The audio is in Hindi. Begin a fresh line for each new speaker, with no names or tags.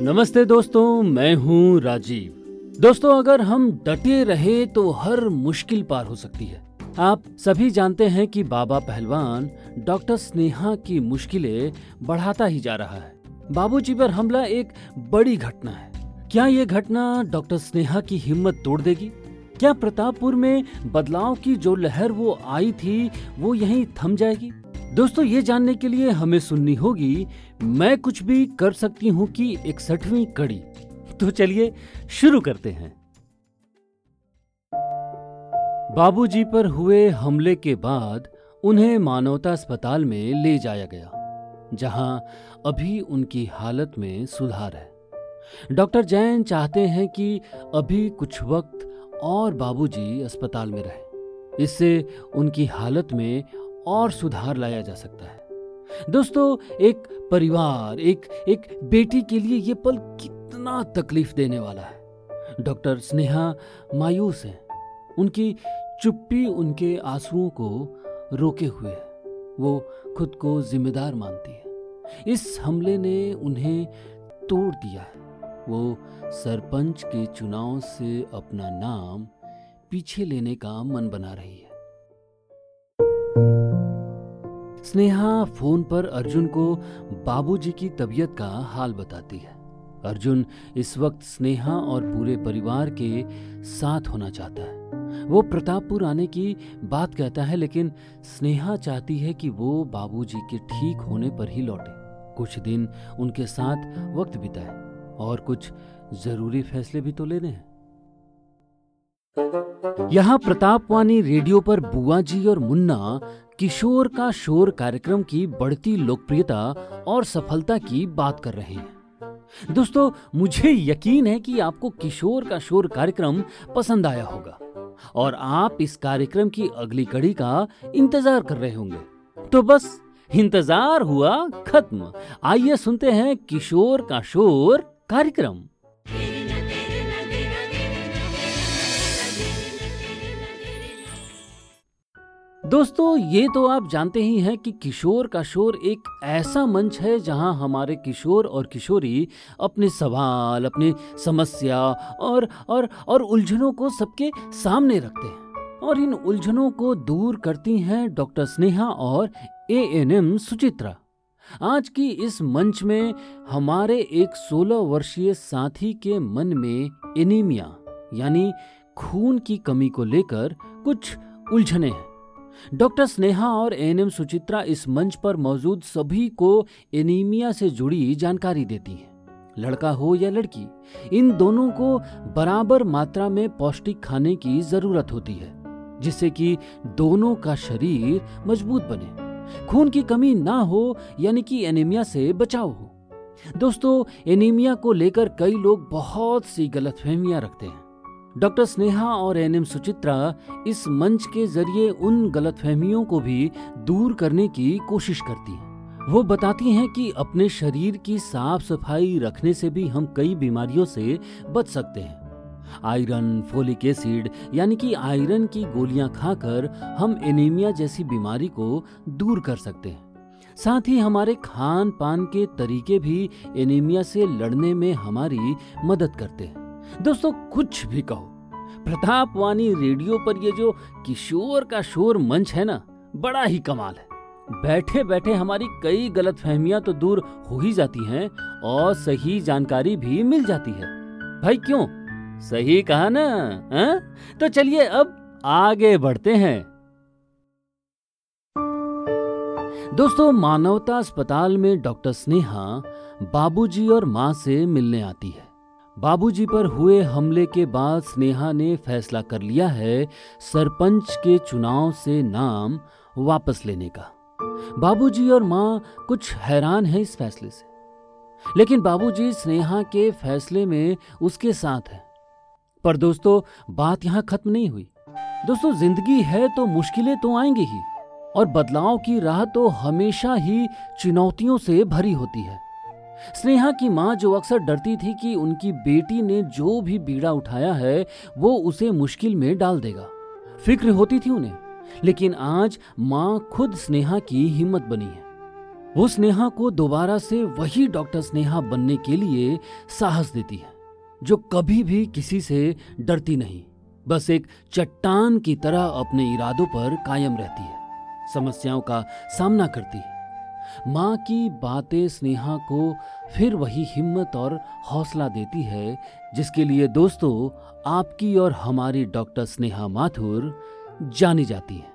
नमस्ते दोस्तों, मैं हूं राजीव। दोस्तों, अगर हम डटे रहे तो हर मुश्किल पार हो सकती है। आप सभी जानते हैं कि बाबा पहलवान डॉक्टर स्नेहा की मुश्किलें बढ़ाता ही जा रहा है। बाबूजी पर हमला एक बड़ी घटना है। क्या ये घटना डॉक्टर स्नेहा की हिम्मत तोड़ देगी? क्या प्रतापपुर में बदलाव की जो लहर वो आई थी वो यहीं थम जाएगी? दोस्तों, ये जानने के लिए हमें सुननी होगी मैं कुछ भी कर सकती हूँ की 61वीं कड़ी। तो चलिए शुरू करते हैं। बाबूजी पर हुए हमले के बाद उन्हें मानवता अस्पताल में ले जाया गया, जहां अभी उनकी हालत में सुधार है। डॉक्टर जैन चाहते हैं कि अभी कुछ वक्त और बाबूजी अस्पताल में रहे, इससे उनकी हालत में और सुधार लाया जा सकता है। दोस्तों, एक परिवार, एक बेटी के लिए ये पल कितना तकलीफ देने वाला है। डॉक्टर स्नेहा मायूस है। उनकी चुप्पी उनके आंसुओं को रोके हुए है। वो खुद को जिम्मेदार मानती है। इस हमले ने उन्हें तोड़ दिया है। वो सरपंच के चुनाव से अपना नाम पीछे लेने का मन बना रही है। स्नेहा फोन पर अर्जुन को बाबूजी की तबीयत का हाल बताती है। अर्जुन इस वक्त स्नेहा और पूरे परिवार के साथ होना चाहता है। वो प्रतापपुर आने की बात कहता है, लेकिन स्नेहा चाहती है कि वो बाबूजी के ठीक होने पर ही लौटे, कुछ दिन उनके साथ वक्त बिताए और कुछ जरूरी फैसले भी तो लेने हैं। यहाँ प्रतापवाणी रेडियो पर बुआ जी और मुन्ना किशोर का शोर कार्यक्रम की बढ़ती लोकप्रियता और सफलता की बात कर रहे हैं। दोस्तों, मुझे यकीन है कि आपको किशोर का शोर कार्यक्रम पसंद आया होगा और आप इस कार्यक्रम की अगली कड़ी का इंतजार कर रहे होंगे। तो बस इंतजार हुआ खत्म। आइए सुनते हैं किशोर का शोर कार्यक्रम। दोस्तों, ये तो आप जानते ही हैं कि किशोर का शोर एक ऐसा मंच है जहां हमारे किशोर और किशोरी अपने सवाल, अपनी समस्या और उलझनों को सबके सामने रखते हैं और इन उलझनों को दूर करती हैं डॉक्टर स्नेहा और एएनएम सुचित्रा। आज की इस मंच में हमारे एक 16 वर्षीय साथी के मन में एनीमिया यानी खून की कमी को लेकर कुछ उलझने हैं। डॉक्टर स्नेहा और एएनएम सुचित्रा इस मंच पर मौजूद सभी को एनीमिया से जुड़ी जानकारी देती हैं। लड़का हो या लड़की, इन दोनों को बराबर मात्रा में पौष्टिक खाने की जरूरत होती है, जिससे कि दोनों का शरीर मजबूत बने, खून की कमी ना हो, यानी कि एनीमिया से बचाव हो। दोस्तों, एनीमिया को लेकर कई लोग बहुत सी गलतफहमियां रखते हैं। डॉक्टर स्नेहा और एएनएम सुचित्रा इस मंच के जरिए उन गलतफहमियों को भी दूर करने की कोशिश करती हैं। वो बताती हैं कि अपने शरीर की साफ सफाई रखने से भी हम कई बीमारियों से बच सकते हैं। आयरन, फोलिक एसिड यानी कि आयरन की गोलियां खाकर हम एनीमिया जैसी बीमारी को दूर कर सकते हैं। साथ ही हमारे खान पान के तरीके भी एनीमिया से लड़ने में हमारी मदद करते हैं। दोस्तों, कुछ भी कहो, प्रतापवाणी रेडियो पर ये जो किशोर का शोर मंच है ना, बड़ा ही कमाल है। बैठे बैठे हमारी कई गलतफहमियां तो दूर हो ही जाती हैं और सही जानकारी भी मिल जाती है। भाई, क्यों? सही कहा ना? तो चलिए अब आगे बढ़ते हैं। दोस्तों, मानवता अस्पताल में डॉक्टर स्नेहा बाबूजी और मां से मिलने आती है। बाबूजी पर हुए हमले के बाद स्नेहा ने फैसला कर लिया है सरपंच के चुनाव से नाम वापस लेने का। बाबूजी और मां कुछ हैरान हैं इस फैसले से, लेकिन बाबूजी स्नेहा के फैसले में उसके साथ हैं। पर दोस्तों, बात यहां खत्म नहीं हुई। दोस्तों, जिंदगी है तो मुश्किलें तो आएंगी ही, और बदलाव की राह तो हमेशा ही चुनौतियों से भरी होती है। स्नेहा की मां, जो अक्सर डरती थी कि उनकी बेटी ने जो भी बीड़ा उठाया है वो उसे मुश्किल में डाल देगा, फिक्र होती थी उन्हें, लेकिन आज मां खुद स्नेहा की हिम्मत बनी है। वो स्नेहा को दोबारा से वही डॉक्टर स्नेहा बनने के लिए साहस देती है, जो कभी भी किसी से डरती नहीं, बस एक चट्टान की तरह अपने इरादों पर कायम रहती है, समस्याओं का सामना करती है। माँ की बातें स्नेहा को फिर वही हिम्मत और हौसला देती है, जिसके लिए दोस्तों आपकी और हमारी डॉक्टर स्नेहा माथुर जानी जाती है।